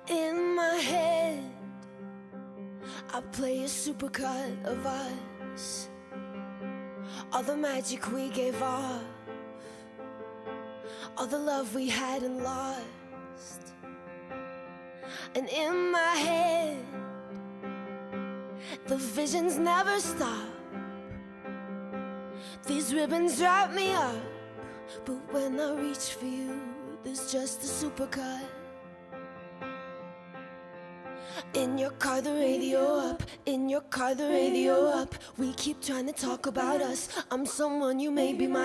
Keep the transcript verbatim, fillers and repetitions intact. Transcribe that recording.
In my head, I play a supercut of us, all the magic we gave off, all the love we had and lost. And in my head, the visions never stop. These ribbons wrap me up, but when I reach for you, there's just a supercut. In your car, the radio up. In your car, the radio up. We keep trying to talk about us. I'm someone you may be my